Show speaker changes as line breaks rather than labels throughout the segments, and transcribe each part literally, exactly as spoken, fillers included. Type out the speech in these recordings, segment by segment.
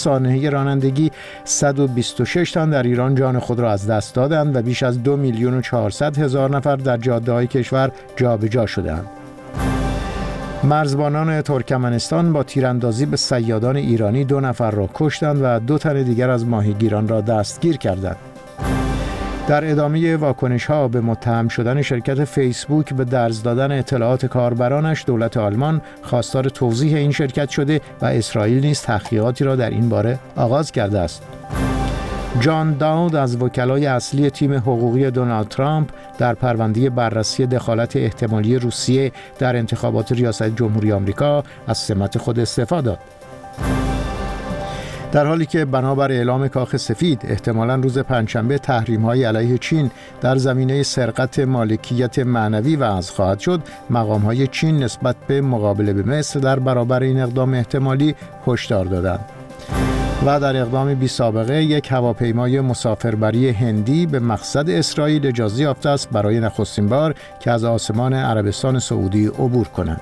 سانحه رانندگی صد و بیست و شش تن در ایران جان خود را از دست دادند و بیش از دو میلیون و چهارصد هزار نفر در جاده‌های کشور جابجا شدند. مرزبانان ترکمنستان با تیراندازی به صیادان ایرانی دو نفر را کشتند و دو تن دیگر از ماهیگیران را دستگیر کردند. در ادامه واکنش‌ها به متهم شدن شرکت فیسبوک به درز دادن اطلاعات کاربرانش، دولت آلمان خواستار توضیح این شرکت شده و اسرائیل نیز تحقیقاتی را در این باره آغاز کرده است. جان داود از وکلای اصلی تیم حقوقی دونالد ترامپ در پرونده بررسی دخالت احتمالی روسیه در انتخابات ریاست جمهوری آمریکا از سمت خود استعفا داد. در حالی که بنابر اعلام کاخ سفید احتمالاً روز پنجشنبه تحریم‌های علیه چین در زمینه سرقت مالکیت معنوی وضع خواهد شد، مقام‌های چین نسبت به مقابله به مصر در برابر این اقدام احتمالی هشدار دادند. و در اقدام بی سابقه یک هواپیمای مسافربری هندی به مقصد اسرائیل اجازه یافته است برای نخستین بار که از آسمان عربستان سعودی عبور کنند.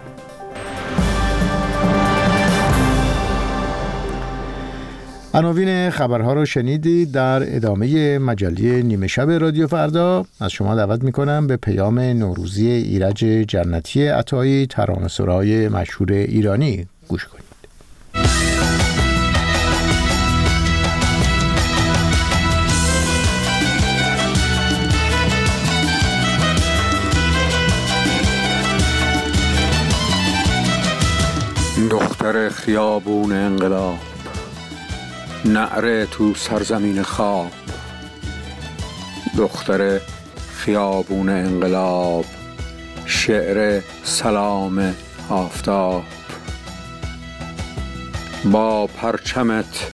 عناوین خبرها رو شنیدید. در ادامه مجله نیمه شب رادیو فردا از شما دعوت میکنم به پیام نوروزی ایرج جنتی عطایی، ترانه‌سرای مشهور ایرانی گوش کنید.
دختر خیابون انقلاب، نعره تو سرزمین خواب. دختر خیابون انقلاب، شعر سلام آفتاب. با پرچمت